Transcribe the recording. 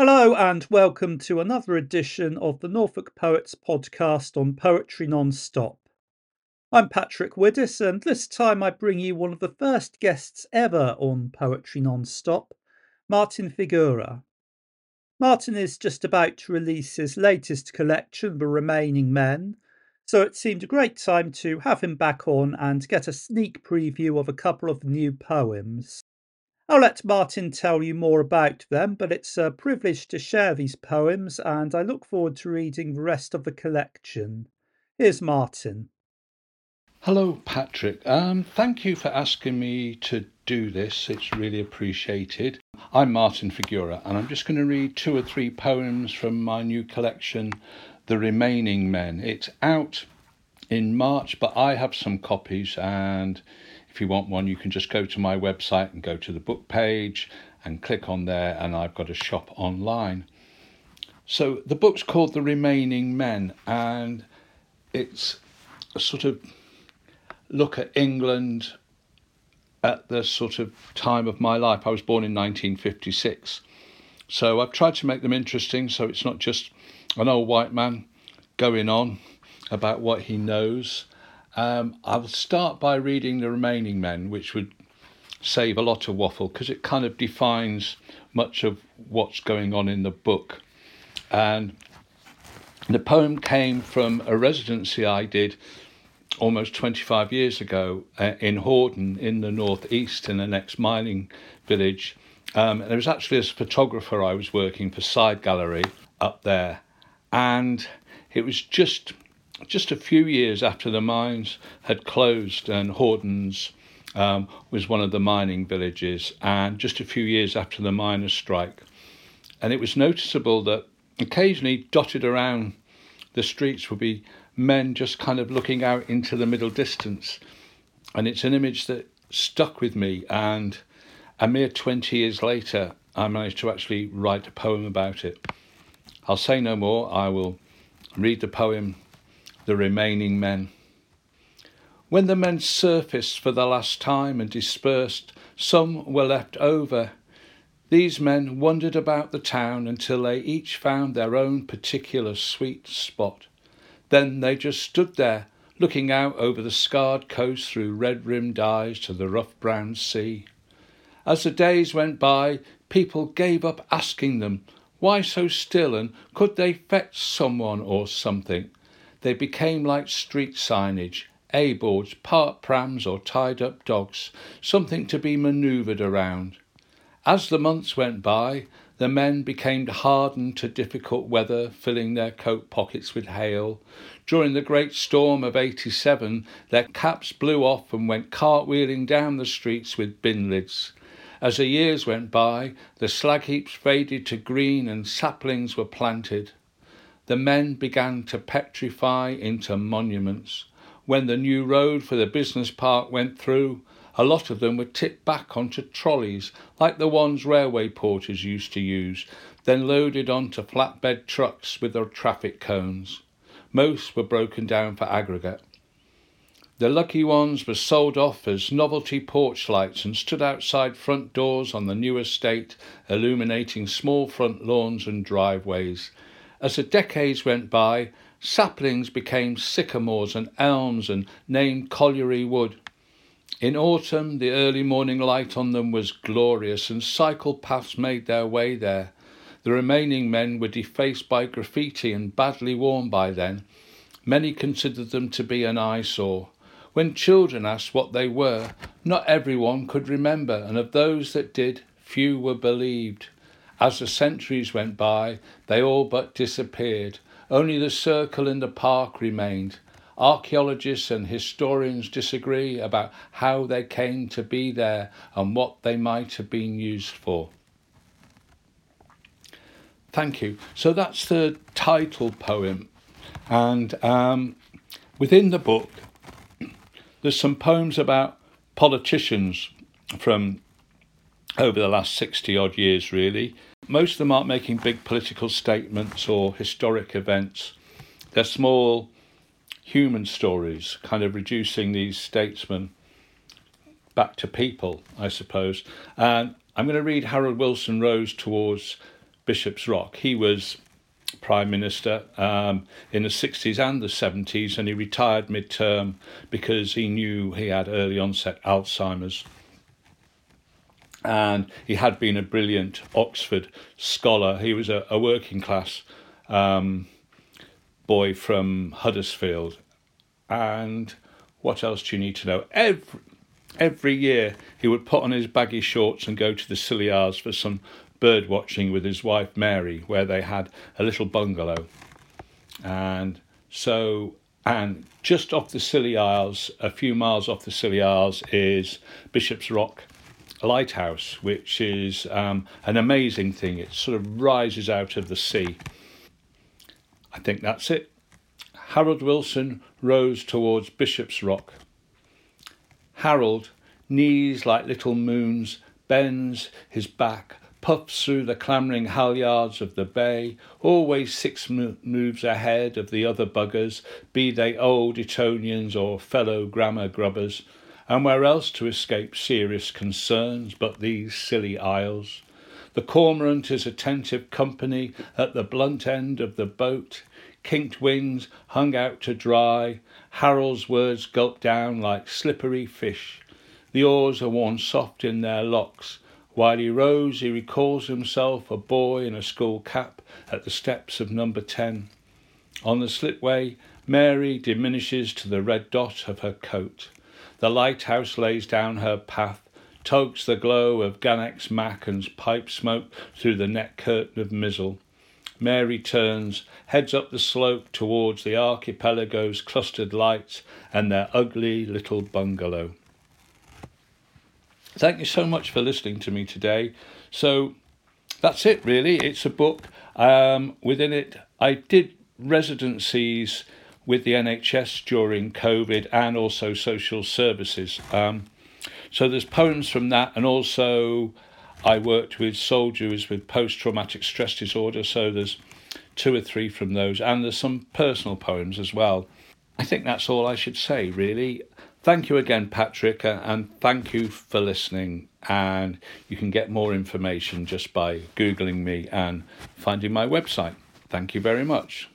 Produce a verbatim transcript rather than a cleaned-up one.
Hello and welcome to another edition of the Norfolk Poets podcast on Poetry Non-Stop. I'm Patrick Widdis, and this time I bring you one of the first guests ever on Poetry Non-Stop, Martin Figura. Martin is just about to release his latest collection, The Remaining Men, so it seemed a great time to have him back on and get a sneak preview of a couple of new poems. I'll let Martin tell you more about them, but it's a privilege to share these poems, and I look forward to reading the rest of the collection. Here's Martin. Hello, Patrick. Um, thank you for asking me to do this. It's really appreciated. I'm Martin Figura, and I'm just going to read two or three poems from my new collection, The Remaining Men. It's out in March, but I have some copies, and if you want one, you can just go to my website and go to the book page and click on there, and I've got a shop online. So the book's called The Remaining Men, and it's a sort of look at England at the sort of time of my life. I was born in nineteen fifty-six. So I've tried to make them interesting, so it's not just an old white man going on about what he knows. Um, I'll start by reading The Remaining Men, which would save a lot of waffle because it kind of defines much of what's going on in the book. And the poem came from a residency I did almost twenty-five years ago uh, in Hordern in the northeast in an ex-mining village. Um, and there was actually a photographer I was working for Side Gallery up there. And it was just just a few years after the mines had closed, and Hordern's um, was one of the mining villages, and just a few years after the miners' strike. And it was noticeable that occasionally dotted around the streets would be men just kind of looking out into the middle distance. And it's an image that stuck with me, and a mere twenty years later I managed to actually write a poem about it. I'll say no more. I will read the poem, The Remaining Men. When the men surfaced for the last time and dispersed, some were left over. These men wandered about the town until they each found their own particular sweet spot. Then they just stood there, looking out over the scarred coast through red-rimmed eyes to the rough brown sea. As the days went by, people gave up asking them why so still, and could they fetch someone or something. They became like street signage, A-boards, park prams or tied-up dogs, something to be manoeuvred around. As the months went by, the men became hardened to difficult weather, filling their coat pockets with hail. During the great storm of eighty-seven, their caps blew off and went cartwheeling down the streets with bin lids. As the years went by, the slag heaps faded to green and saplings were planted. The men began to petrify into monuments. When the new road for the business park went through, a lot of them were tipped back onto trolleys, like the ones railway porters used to use, then loaded onto flatbed trucks with their traffic cones. Most were broken down for aggregate. The lucky ones were sold off as novelty porch lights and stood outside front doors on the new estate, illuminating small front lawns and driveways. As the decades went by, saplings became sycamores and elms and named colliery wood. In autumn, the early morning light on them was glorious, and cycle paths made their way there. The remaining men were defaced by graffiti and badly worn by then. Many considered them to be an eyesore. When children asked what they were, not everyone could remember, and of those that did, few were believed. As the centuries went by, they all but disappeared. Only the circle in the park remained. Archaeologists and historians disagree about how they came to be there and what they might have been used for. Thank you. So that's the title poem. And um, within the book, there's some poems about politicians from over the last sixty odd years, really. Most of them aren't making big political statements or historic events. They're small human stories, kind of reducing these statesmen back to people, I suppose. And I'm going to read Harold Wilson Rose Towards Bishop's Rock. He was Prime Minister um, in the sixties and the seventies, and he retired mid-term because he knew he had early onset Alzheimer's. And he had been a brilliant Oxford scholar. He was a, a working class um, boy from Huddersfield. And what else do you need to know? Every, every year he would put on his baggy shorts and go to the Scilly Isles for some bird watching with his wife Mary, where they had a little bungalow. And so, and just off the Scilly Isles, a few miles off the Scilly Isles, is Bishop's Rock Lighthouse, which is um, an amazing thing. It sort of rises out of the sea. I think that's it. Harold Wilson rows towards Bishop's Rock. Harold, knees like little moons, bends his back, puffs through the clamouring halyards of the bay, always six mo- moves ahead of the other buggers, be they old Etonians or fellow grammar grubbers, and where else to escape serious concerns but these Scilly Isles? The cormorant is attentive company at the blunt end of the boat, kinked wings hung out to dry, Harold's words gulped down like slippery fish. The oars are worn soft in their locks. While he rows, he recalls himself a boy in a school cap at the steps of number ten. On the slipway, Mary diminishes to the red dot of her coat. The lighthouse lays down her path, tugs the glow of Ganex Macken's pipe smoke through the net curtain of Mizzle. Mary turns, heads up the slope towards the archipelago's clustered lights and their ugly little bungalow. Thank you so much for listening to me today. So that's it, really. It's a book. Um, within it, I did residencies with the N H S during COVID and also social services. Um, so there's poems from that, and also I worked with soldiers with post-traumatic stress disorder, so there's two or three from those, and there's some personal poems as well. I think that's all I should say, really. Thank you again, Patrick, and thank you for listening. And you can get more information just by Googling me and finding my website. Thank you very much.